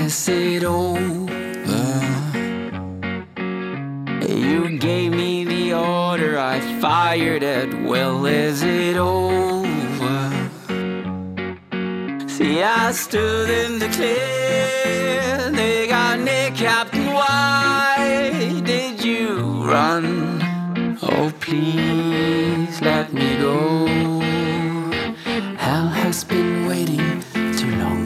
is it over? You gave me the order, I fired at will. Is it over? See, I stood in the clear. They got Nick, Captain. Why did you run? Oh, please let me go. Hell has been waiting too long.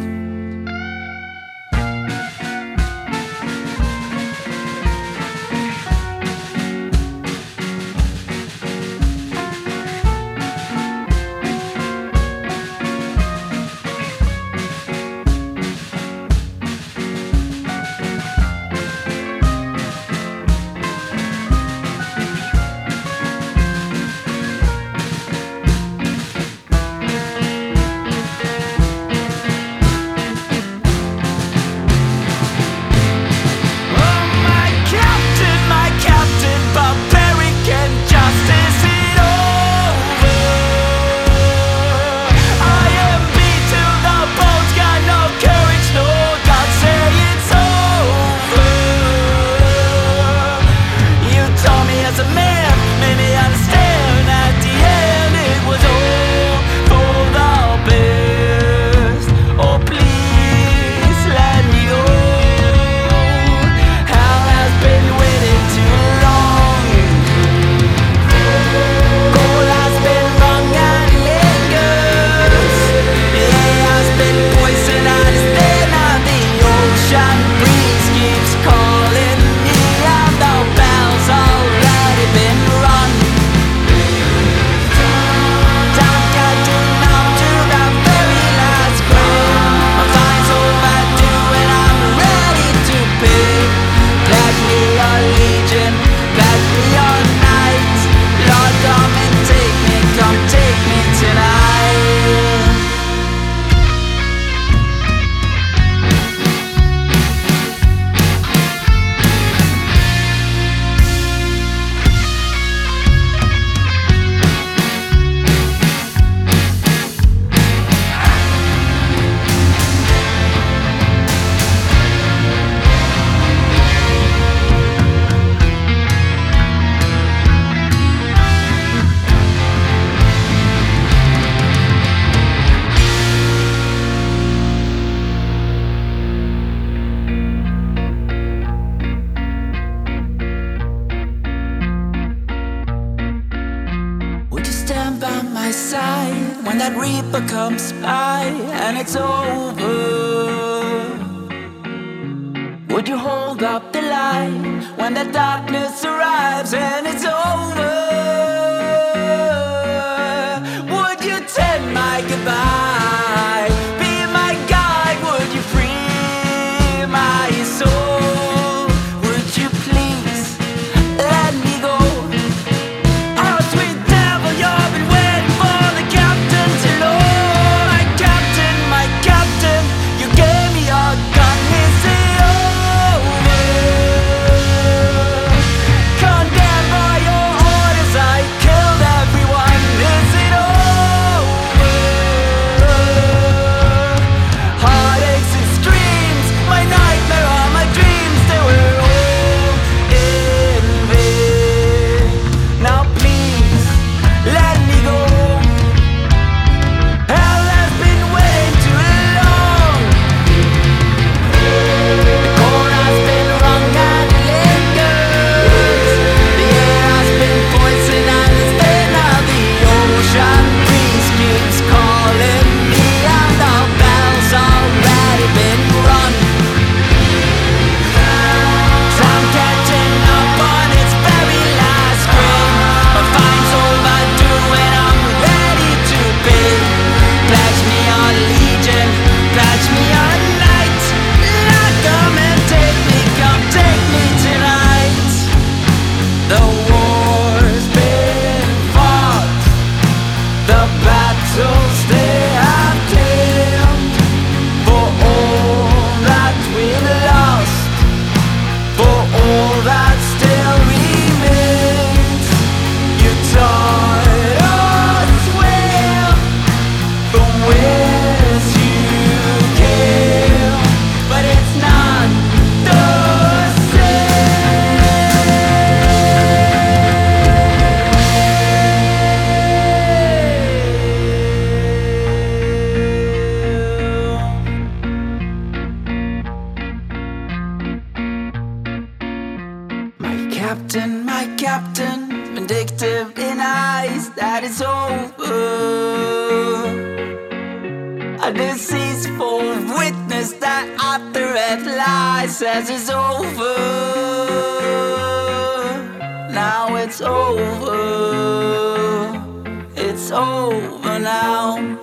By my side when that reaper comes by and it's over? Would you hold up the light when that darkness arrives and it's over? Would you tend my goodbye? Be my guide, would you free my soul? Would you please let me go? Killed everyone, is it over? captain, vindictive in eyes that it's over. A deceitful witness that after it lies says it's over. Now it's over. It's over now.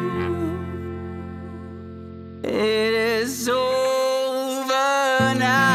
It is over now.